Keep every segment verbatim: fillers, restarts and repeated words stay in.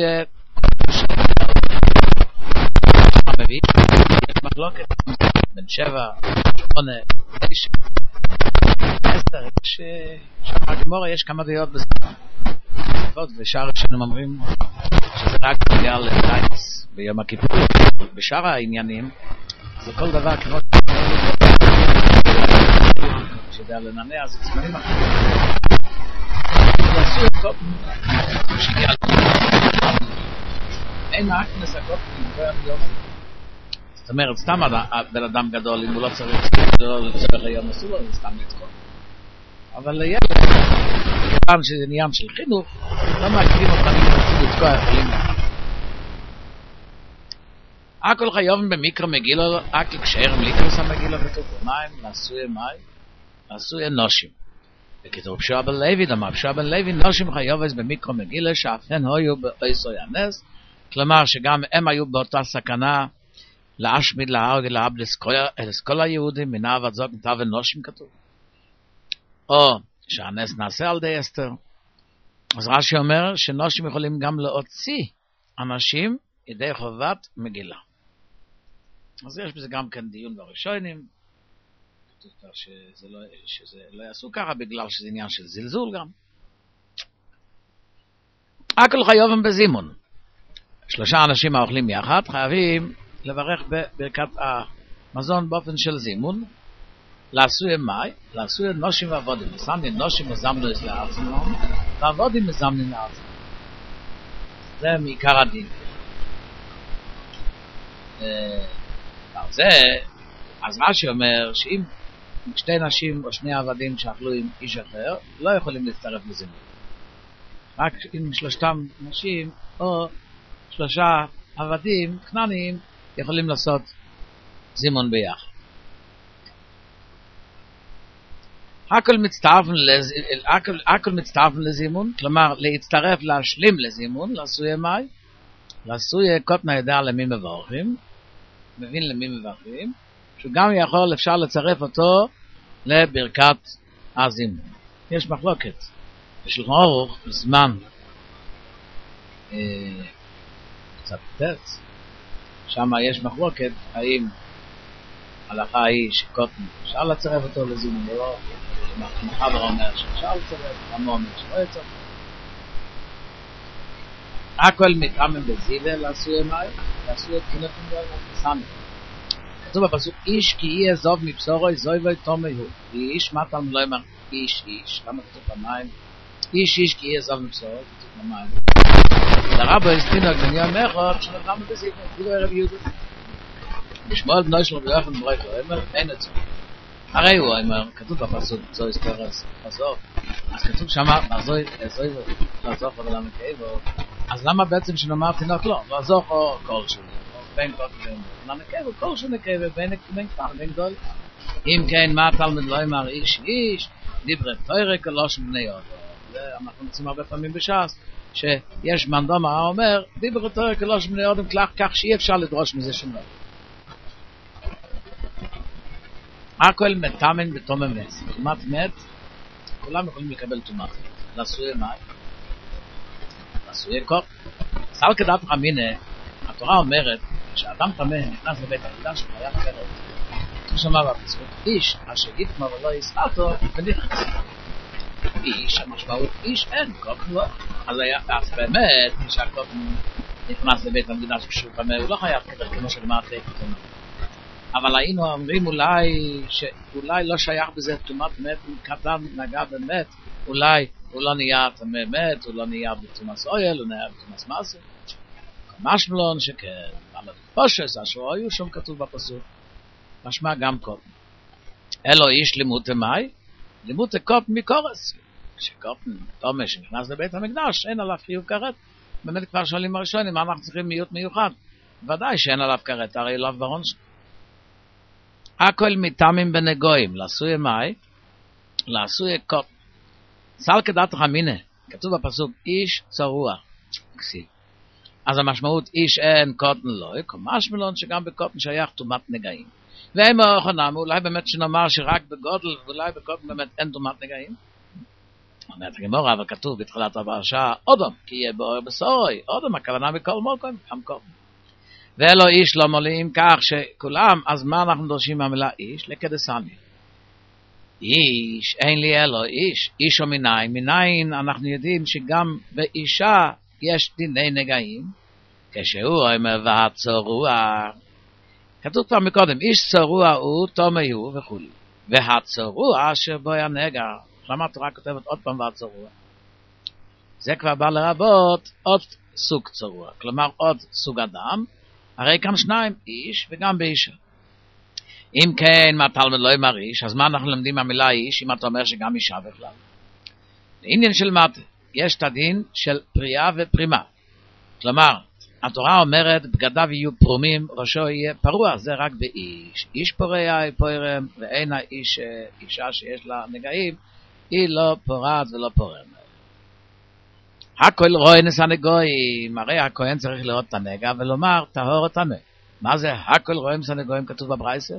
מביא, יש מחלוקת בין שבע, שמונה, תשע, עשר, יש שם הגמורה, יש כמה דעות בזה. ושאר ראשונים אומרים שזה רק בגלל לטייס ביום הכיפור. בשאר העניינים זה כל דבר כמו שידע לנענע, זה זמנים אחרים. יעשו את כל שיגיע אין האקנס הקופים זאת אומרת, סתם בן אדם גדול אם הוא לא צריך לצורך היום עשו לו, זה סתם לתקוף. אבל לילד פעם שזה עניין של חינוך לא מעקבים אותם לתקוע יכולים. הכל חיובים במיקרו מגילו הכל כשאר מליקרוס המגילו כתוב מים, לעשוי מים, לעשוי נושים. וכתוב פשועה בן לוי, דמה פשועה בן לוי נושים חיובס במיקרו מגילו שאפן היו באיסו ינס, כלומר שגם הם היו באותה סכנה להשמיד להרג להב לכל היהודים מנהב עד זאת נתב ונושים כתוב. או שהנס נעשה על די אסתר. אז רש"י אומר שנושים יכולים גם להוציא אנשים ידי חובת מגילה. אז יש בזה גם כן דיון בראשונים, שזה לא, שזה לא יעשו ככה בגלל שזה עניין של זלזול גם. הכל חיובים בזימון. שלושה אנשים האוכלים יחד חייבים לברך בברכת המזון באופן של זימון, לעשוי מי, לעשוי נושים ועבודים. מסמנים נושים מזמנו את לארצנו, ועבודים מזמנים לארצנו. זה מעיקר הדין. על זה, אז רש"י אומר שאם שתי נשים או שני עבדים שאכלו עם איש אחר, לא יכולים להצטרף לזימון. רק עם שלושתם נשים או שלושה עבדים, כנענים, יכולים לעשות זימון ביחד. הכל מצטרפים לז... הכל, הכל מצטרפים לזימון, כלומר להצטרף להשלים לזימון, לעשוי מי, לעשוי קוטנה ידע למי מבורכים, מבין למי מברכים, שגם יכול אפשר לצרף אותו לברכת הזימון. יש מחלוקת. בשולחן ערוך זמן אה, קצת פרץ, שם יש מחלוקת האם הלכה היא שקוטן אפשר לצרף אותו לזימון או לא. מחבר אומר שאפשר לצרף, רמו אומר שלא יצרף. הכל מתאמן בזיווה לעשוי מי, לעשוי את כינותים ולסמי. כתוב בפסוק, איש כי יהיה זוב מבשורו, זוי ויתומי הוא. איש, מה אתה לא אומר איש איש? למה כתוב במים? איש איש כי יהיה זוב מבשורו, כתוב במים. לרבו הסתינו הגניה אומרת, שנתאמן בזיווה, כאילו ערב יהודי. בשמואל בנו שלו ביוחנן ברוך הוא, אין את זה. הרי הוא אומר, כתוב בפסוק, זו הסתרס, בסוף. אז כתוב שמה, זוי, זוי, לעזור או למה כאבו. אז למה בעצם שנאמר תינוק לא? לעזור או כל שונה, או בין כל שונה. למה כאבו, כל שונה כאבו, בין קטן, בין גדול. אם כן, מה תלמיד לא אמר איש איש, דיברי תוירה כלושן בני יודו. זה אנחנו מוצאים הרבה פעמים בש"ס, שיש מנדומר האומר, דיברי תוירה כלושן בני יודו, כך שאי אפשר לדרוש מזה שום דבר. הכל מתאמן בתום אמת. תומת מת, כולם יכולים לקבל תומת מת. לעשוי מים, לעשוי קור. סל כדת חמינה, התורה אומרת, כשאדם תמה נכנס לבית המקדש, הוא חייב אחרת. הוא שמע בפסוק, איש, אשר יתמה ולא יספרתו, ונכנס. איש, המשמעות, איש אין, קוטן לא. אז היה, אז באמת, כשהקוטן נכנס לבית המקדש כשהוא תמה, הוא לא חייב כדר כמו שלמעט תומת. אבל היינו אומרים אולי שאולי לא שייך בזה תומת מת, קטן נגע במת, אולי הוא לא נהיה תמה מת, הוא לא נהיה בתומס אויל, הוא נהיה בתומס מסו. משמלון שכן, אבל פושס, אשר היו שם כתוב בפסוק, משמע גם קוטן. אלו איש לימוד מי, לימוד קוטן מקורס. כשקוטן, תומה שנכנס לבית המקדש, אין עליו חיוב כרת. באמת כבר שואלים הראשונים, מה אנחנו צריכים מיעוט מיוחד? ודאי שאין עליו כרת, הרי אליו ברון שלו. הכל מתאמים בנגויים, לעשוי מי, לעשוי קוטן. סל כדת חמינה, כתוב בפסוק, איש צרוע. כסיב. אז המשמעות, איש אין קוטן לא, משמלון שגם בקוטן שייך תומת נגעים. והם האחרונה, אולי באמת שנאמר שרק בגודל, ואולי בקוטן באמת אין תומת נגעים. אומרת הגמרא, אבל כתוב בתחילת הפרשה, אודום, כי יהיה בוער בשורוי, אודום, הכוונה בכל מוקם, המקום. ואלו איש לא מולים כך שכולם, אז מה אנחנו דורשים מהמילה איש? לקדסני. איש, אין לי אלו איש, איש או מניין, מניין אנחנו יודעים שגם באישה יש דיני נגעים, כשהוא אומר והצורוע, כתוב כבר מקודם, איש צורוע הוא, תומי הוא וכו'. והצורוע שבו הנגע, למה התורה כותבת עוד פעם והצורוע? זה כבר בא לרבות עוד סוג צורוע, כלומר עוד סוג אדם, הרי כאן שניים, איש וגם באישה. אם כן, מה תלמוד לא אמר איש, אז מה אנחנו לומדים מהמילה איש, אם אתה אומר שגם אישה בכלל? לעניין של מטה, יש את הדין של פריאה ופרימה. כלומר, התורה אומרת, בגדיו יהיו פרומים, ראשו יהיה פרוע, זה רק באיש. איש פורע, פורם, ואין האיש, אישה שיש לה נגעים, היא לא פורעת ולא פורמת. הכל רואה נס הנגועים, הרי הכהן צריך לראות את הנגע ולומר, טהור את המה. מה זה הכל רואה נס הנגועים כתוב בברייתא?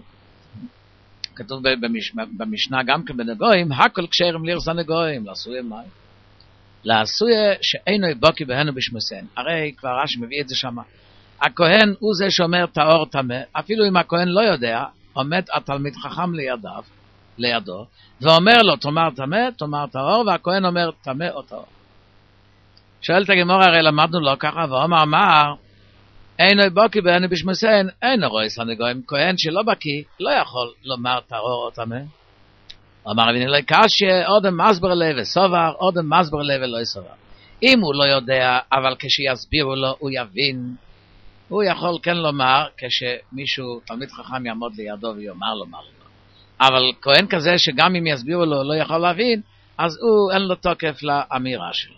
כתוב במש... במשנה גם כן בנגועים, הכל כשרים לירס הנגועים, לעשויה מים. לעשויה שאינו בוקי בהנו בשמוסן. הרי כבר רש"י מביא את זה שם. הכהן הוא זה שאומר טהור את המה, אפילו אם הכהן לא יודע, עומד התלמיד חכם לידיו, לידו, ואומר לו, תאמר טמא, תאמר טהור, והכהן אומר טמא או טהור. שואלת הגמרא, הרי למדנו לא ככה, ואומר אמר, אינו בוקי בהנו בשמוסן, אינו רואה סנגויים, כהן שלא בקי, לא יכול לומר טהור או טמא. אמר רבי נילוי קשיא, אודם מסבר לב וסובר, אודם מסבר לב ולא יסובר. אם הוא לא יודע, אבל כשיסבירו לו, הוא יבין, הוא יכול כן לומר, כשמישהו, תלמיד חכם יעמוד לידו ויאמר לו מה לו. אבל כהן כזה שגם אם יסבירו לו, לא יכול להבין, אז הוא אין לו תוקף לאמירה שלו.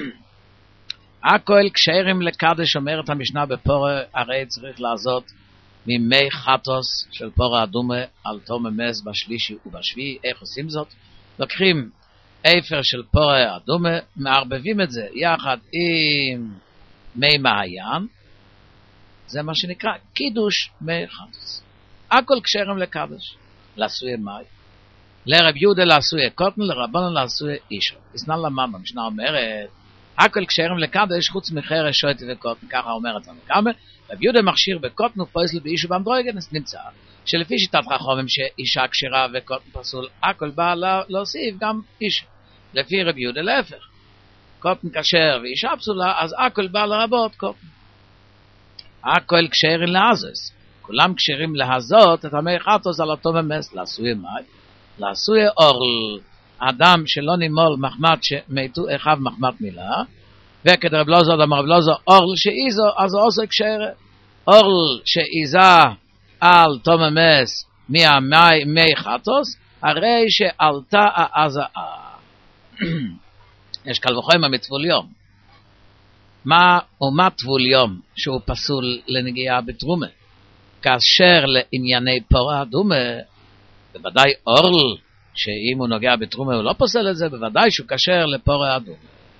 הכל כשרים לקדש, אומרת המשנה בפורה, הרי צריך לעשות ממי חטוס של פורה אדומה על תום אמס בשלישי ובשביעי. איך עושים זאת? לוקחים אפר של פורה אדומה, מערבבים את זה יחד עם מי מעיין, זה מה שנקרא קידוש מי חטוס. הכל כשרים לקדש, לעשוי מי, לרב יהודה לעשוי קוטן, לרבנו לעשוי אישה. תסנן למד, המשנה אומרת, הכל כשרים לקדש חוץ מחרש שוטי וקוטן, ככה אומרת לנו כמה. רב יהודה מכשיר בקוטן ופועסל באישו באמדרויגנס, נמצא שלפי שיטת חכמים שאישה כשרה וקוטן פסול, הכל בא להוסיף גם אישה. לפי רב יהודה להפך, קוטן כשר ואישה פסולה, אז הכל בא לרבות קוטן. הכל כשרים לעזוס, כולם כשרים להזות את המי חטוס על אותו ממס, לעשוי מי, לעשוי אורל, אדם שלא נימול מחמת שמתו אחיו מחמת מילה, וכדרב לוזו דמר רב לוזו אורל שאיזו, אז הוא עושה כשרה. אורל שאיזה על תום אמס מהמי חטוס, הרי שעלתה העזאה. יש קל וחומר מטבול יום. מה ומה טבול יום שהוא פסול לנגיעה בתרומה? כאשר לענייני פורה אדומה, בוודאי אורל, שאם הוא נוגע בתרומה הוא לא פוסל את זה, בוודאי שהוא כשר לפורה אדומה.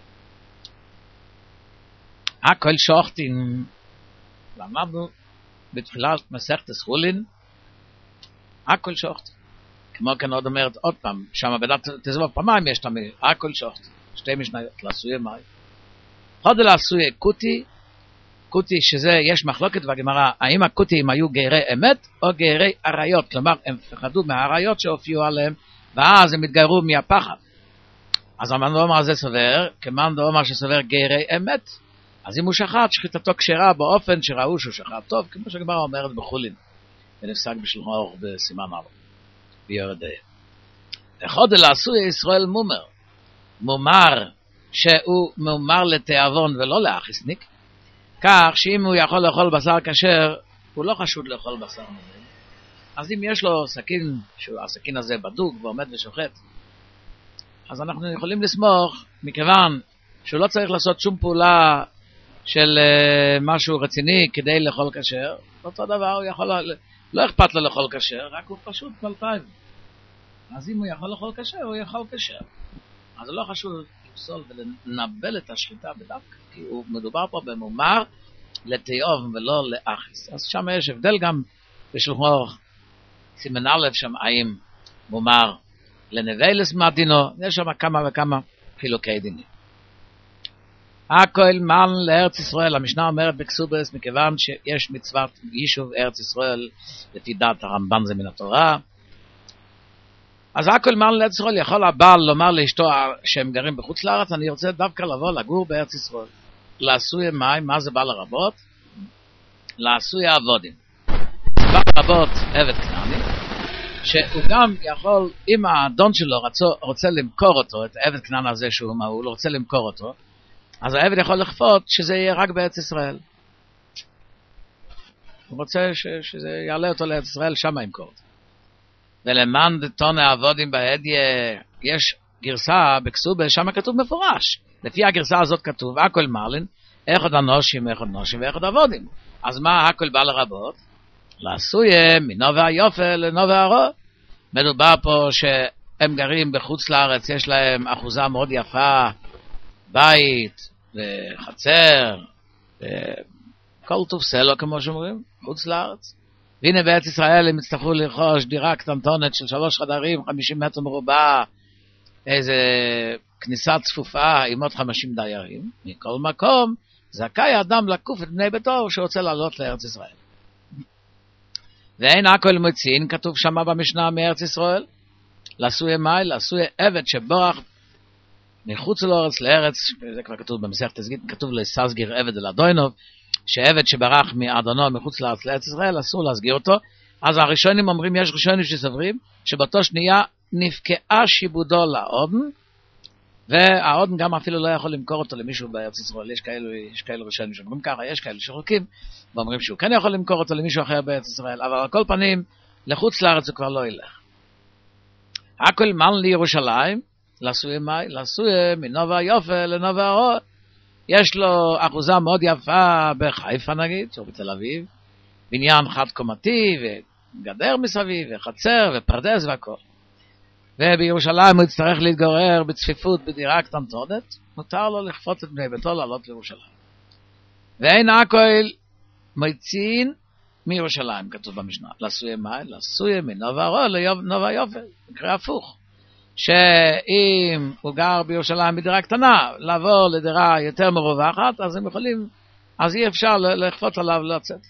הכל שוחטין, למדנו בתחילת מסכת חולין, הכל שוחטין. כמו כן עוד אומרת עוד פעם, שם בדת תזבוב פעמיים יש תמיד, הכל שוחטין. שתי משניות, לעשויה מי. עוד לעשויה קוטי, קוטי שזה, יש מחלוקת בגמרא, האם הקוטים היו גרי אמת או גרי עריות, כלומר הם פחדו מהעריות שהופיעו עליהם, ואז הם התגיירו מהפחד. אז המאן דאמר הזה סובר, כמאן דאמר שסובר גרי אמת, אז אם הוא שחט, שחיטתו כשרה באופן שראו שהוא שחט טוב, כמו שהגמרא אומרת בחולין, ונפסק בשולחן ערוך בסימן א', ביורדיה. אחד לעשויה ישראל מומר, מומר שהוא מומר לתיאבון ולא לאחיסניק, כך שאם הוא יכול לאכול בשר כשר, הוא לא חשוד לאכול בשר מזה. אז אם יש לו סכין, שהסכין הזה בדוק ועומד ושוחט, אז אנחנו יכולים לסמוך, מכיוון שהוא לא צריך לעשות שום פעולה של uh, משהו רציני כדי לאכול כשר, אותו דבר הוא יכול, לא אכפת לו לאכול כשר, רק הוא פשוט מלפיים. אז אם הוא יכול לאכול כשר, הוא יכול כשר. אז לא חשוב לפסול ולנבל את השחיטה בדווקא, כי הוא מדובר פה במומר לתיאוב ולא לאחיס. אז שם יש הבדל גם בשולחן ערוך סימן א' שם האם מומר לנבלס מדינו, יש שם כמה וכמה חילוקי דינים. הכל מעל לארץ ישראל, המשנה אומרת בקסובס, מכיוון שיש מצוות יישוב ארץ ישראל, לפי דעת הרמב"ן זה מן התורה, אז הכל מעל לארץ ישראל, יכול הבעל לומר לאשתו שהם גרים בחוץ לארץ, אני רוצה דווקא לבוא לגור בארץ ישראל. לעשוי מים, מה זה בא לרבות? לעשוי העבודים. בא לרבות עבד כנעני, שהוא גם יכול, אם האדון שלו רצו, רוצה למכור אותו, את העבד כנען הזה שהוא מהול, הוא רוצה למכור אותו, אז העבד יכול לכפות שזה יהיה רק בארץ ישראל. הוא רוצה ש, שזה יעלה אותו לארץ ישראל, שם ימכור אותו. ולמען דתון העבודים בהדיה, יש גרסה בכסובה, שם כתוב מפורש. לפי הגרסה הזאת כתוב, הכל מרלין, אחד אנושים, אחד נושים ואחד עבודים. אז מה הכל בא לרבות? לעשויה מנובה היופל לנובה הרוע. מדובר פה שהם גרים בחוץ לארץ, יש להם אחוזה מאוד יפה, בית וחצר, וכל טוב סלו כמו שאומרים, חוץ לארץ. והנה בארץ ישראל הם יצטרכו לרכוש דירה קטנטונת של שלוש חדרים, חמישים מטר מרובע, איזה כניסה צפופה עם עוד חמישים דיירים. מכל מקום, זכאי האדם לקוף את בני ביתו שרוצה לעלות לארץ ישראל. ואין הכל מוצין, כתוב שמה במשנה מארץ ישראל, לעשוי מי, לעשוי עבד שבורח מחוץ לארץ לארץ, זה כבר כתוב במסכת עסקית, כתוב לססגיר עבד אל אדוינוב, שעבד שברח מאדונו מחוץ לארץ לארץ ישראל, אסור להסגיר אותו. אז הראשונים אומרים, יש ראשונים שסברים, שבאותו שנייה נפקעה שיבודו לאודן, והאודן גם אפילו לא יכול למכור אותו למישהו בארץ ישראל. יש כאלו, יש כאלו ראשונים שאומרים ככה, יש כאלו שחוקים, ואומרים שהוא כן יכול למכור אותו למישהו אחר בארץ ישראל, אבל על כל פנים, לחוץ לארץ הוא כבר לא ילך. הכל מן לירושלים, לעשוי מי, לעשוי מנובה יופה לנובה הרוע. יש לו אחוזה מאוד יפה בחיפה נגיד, שהוא בתל אביב, בניין חד קומתי וגדר מסביב וחצר ופרדס והכל. ובירושלים הוא יצטרך להתגורר בצפיפות בדירה קטנטונת, מותר לו לכפות את בני ביתו לעלות לירושלים. ואין הכל מוצין מירושלים, כתוב במשנה. לעשוי מי, לעשוי מנובה הרוע לנובה יופה, מקרה הפוך. שאם הוא גר בירושלים בדירה קטנה, לעבור לדירה יותר מרווחת, אז הם יכולים, אז אי אפשר לכפות עליו לצאת.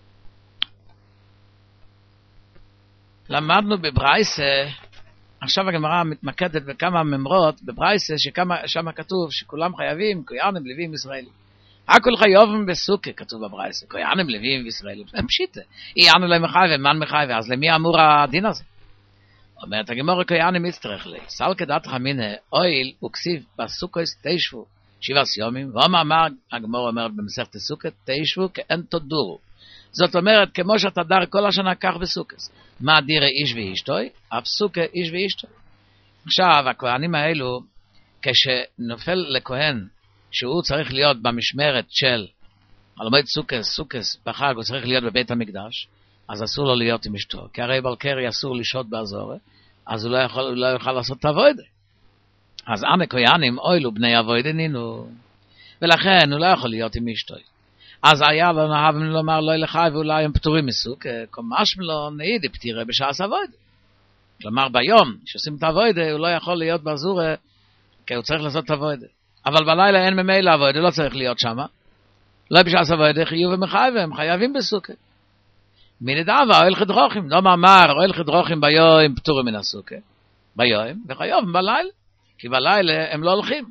למדנו בברייסה, עכשיו הגמרא מתמקדת בכמה ממרות, בברייסה ששם כתוב שכולם חייבים, כהנים לווים ישראלים. הכל חייבים בסוכה, כתוב בברייסה, כהנים לווים ישראלים. הם פשיטה, איינו להם מחייב, מן מחייב, אז למי אמור הדין הזה? אומרת הגמרא כהנים מצטרך לי, סל כדת חמינה, אויל וכסיב בסוכות תשבו, שבעת יומים, ואומר הגמרא אומרת במסכת סוכות, תשבו כאין תודורו. זאת אומרת, כמו שאתה דר כל השנה כך בסוכות. מה דירה איש ואשתוי? אף סוכה איש ואשתוי. עכשיו, הכהנים האלו, כשנופל לכהן, שהוא צריך להיות במשמרת של, על מועד סוכות, סוכות בחג, הוא צריך להיות בבית המקדש, אז אסור לו להיות עם אשתו, כי הרי בלקרי אסור לשהות באזור, אז הוא לא יכול, הוא לא יוכל לעשות את העבודה. אז אנה כהנים אוילו בני עבודה נינו, ולכן הוא לא יכול להיות עם אשתו. אז היה לו נהב לומר לא לחי, ואולי הם פטורים מסוכה, כמש מלא נעידי פתירה בשעס עבודה. כלומר ביום שעושים את העבודה, הוא לא יכול להיות באזור, כי הוא צריך לעשות את העבודה. אבל בלילה אין ממילא עבודה, הוא לא צריך להיות שם. לא בשעס עבודה, חיוב ומחייב, הם חייבים בסוכה. מנדאבה, אוהל חדרוכים, לא מאמר, אוהל חדרוכים ביום פטורים מן הסוכה, ביום, וחיוב בלילה, כי בלילה הם לא הולכים.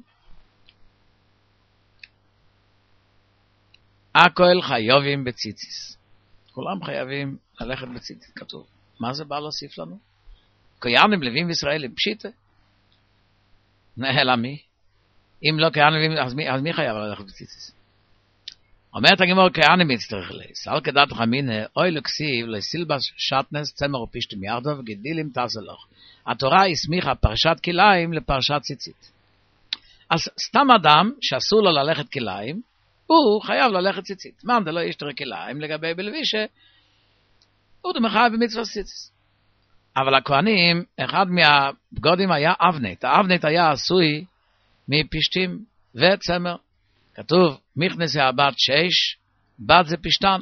הכל חייבים בציציס, כולם חייבים ללכת בציציס, כתוב. מה זה בא להוסיף לנו? כהנים לווים וישראלים, פשיטה. נהל מי? אם לא כהנים לווים, אז מי, אז מי חייב ללכת בציציס? אומרת הגמרא כהנים יצטרך לי, סל כדת חמינה, אוי לקסיב, לסילבס שטנס, צמר ופשטים ירדו, וגדילים תעשלוך. התורה הסמיכה פרשת כליים לפרשת ציצית. אז סתם אדם שאסור לו ללכת כליים, הוא חייב ללכת ציצית. מה זה לא ישתר כליים לגבי בלווישה, הוא דמחייב במצווה ציצית. אבל הכהנים, אחד מהבגודים היה אבנית. האבנית היה עשוי מפשטים וצמר. כתוב, מכנס הבת שש, בת זה פשטן.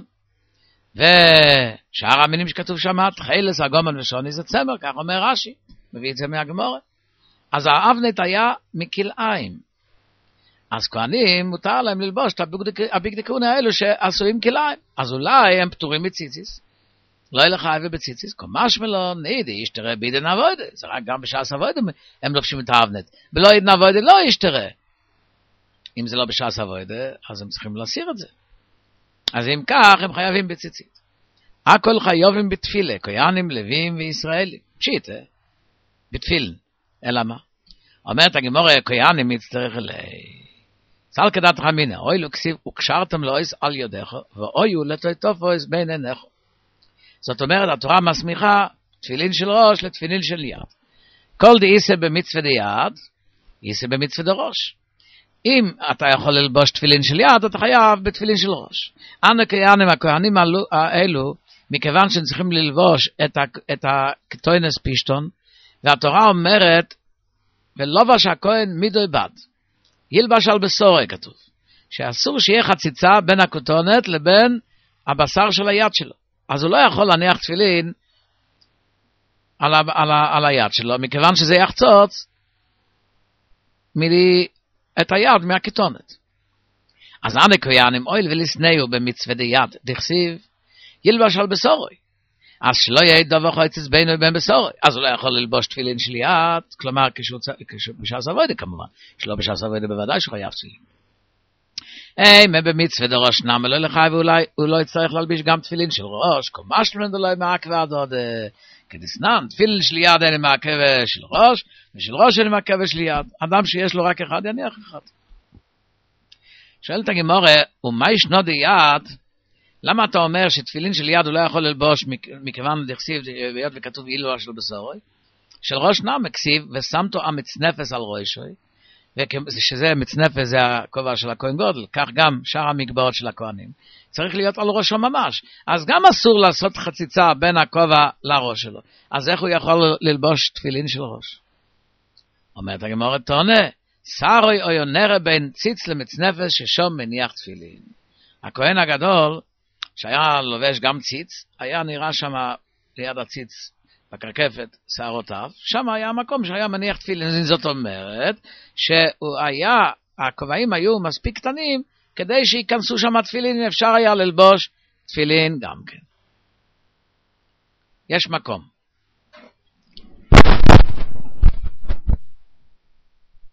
ושאר המינים שכתוב שם, תחילס הגומן ושוני זה צמר, כך אומר רש"י, מביא את זה מהגמרא. אז האבנט היה מכלאיים. אז כהנים מותר להם ללבוש את הבגדי כהונה האלו שעשויים כלאיים. אז אולי הם פטורים מציציס. לא ילך חייב בציציס, כמש מלא נידי ישתרה בידן אבוידה. זה רק גם בשעס אבוידה הם לובשים את האבנט. ולא ידן אבוידה לא ישתרה. אם זה לא בשעס אבוידה, אז הם צריכים להסיר את זה. אז אם כך, הם חייבים בציצית. הכל חייבים בתפילה, כהנים, לווים וישראלים. פשיט, אה? בתפילן. אלא מה? אומרת הגמורה, כהנים יצטרך אלי. סל כדת חמינה, אוי לו כסיב, וקשרתם לאויס על יודך, ואויו לטויטוף אויס בין עיניך. זאת אומרת, התורה מסמיכה תפילין של ראש לתפילין של יד. כל דאיסה במצווה דיד, איסה במצווה דראש. אם אתה יכול ללבוש תפילין של יד, אתה חייב בתפילין של ראש. אנו כהנים, הכהנים האלו, מכיוון שהם צריכים ללבוש את הכתוינס פישטון, והתורה אומרת, ולובש הכהן מידוי בד. ילבש על בשורי כתוב. שאסור שיהיה חציצה בין הכתונת לבין הבשר של היד שלו. אז הוא לא יכול להניח תפילין על, על, על היד שלו, מכיוון שזה יחצוץ מילי את היד מהכתונת. אז אנו כהנים אויל ולסנאו במצווה דיד, דכסיב ילבש על בשורי. אז שלא יהיה דבר חייצץ בינו ובין בשורי. אז הוא לא יכול ללבוש תפילין של יד, כלומר בשעס אבוידה כמובן. שלא בשעס אבוידה בוודאי שחייב תפילין. היי, מה במצווה דראש נמה לא לחי, ואולי הוא לא יצטרך להלביש גם תפילין של ראש, כמש לנו לא מעכבה עד עוד כדסנן, תפילין של יד אין מעכבה של ראש, ושל ראש אין מעכבה של יד. אדם שיש לו רק אחד יניח אחד. שואלת הגמורה, ומה ישנו דיד, למה אתה אומר שתפילין של יד הוא לא יכול ללבוש מכיוון דכסיב ביד וכתוב אילו של בשורי? של ראש נם מקסיב ושמתו המצנפס על ראשוי, ושזה מצנפס זה הכובע של הכהן גודל, כך גם שאר המגבעות של הכהנים. צריך להיות על ראשו ממש. אז גם אסור לעשות חציצה בין הכובע לראש שלו. אז איך הוא יכול ללבוש תפילין של ראש? אומרת הגמרא תענה, שרוי או יונרה בין ציץ למצנפס ששום מניח תפילין. הכהן הגדול שהיה לובש גם ציץ, היה נראה שם ליד הציץ בקרקפת שערותיו, שם היה המקום שהיה מניח תפילין. זאת אומרת שהוא היה, הכובעים היו מספיק קטנים כדי שיכנסו שם תפילין, אפשר היה ללבוש תפילין גם כן. יש מקום.